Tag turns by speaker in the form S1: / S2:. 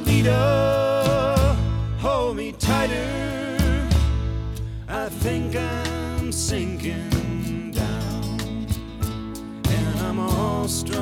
S1: feeder, hold me tighter. I think I'm sinking down, and I'm all strung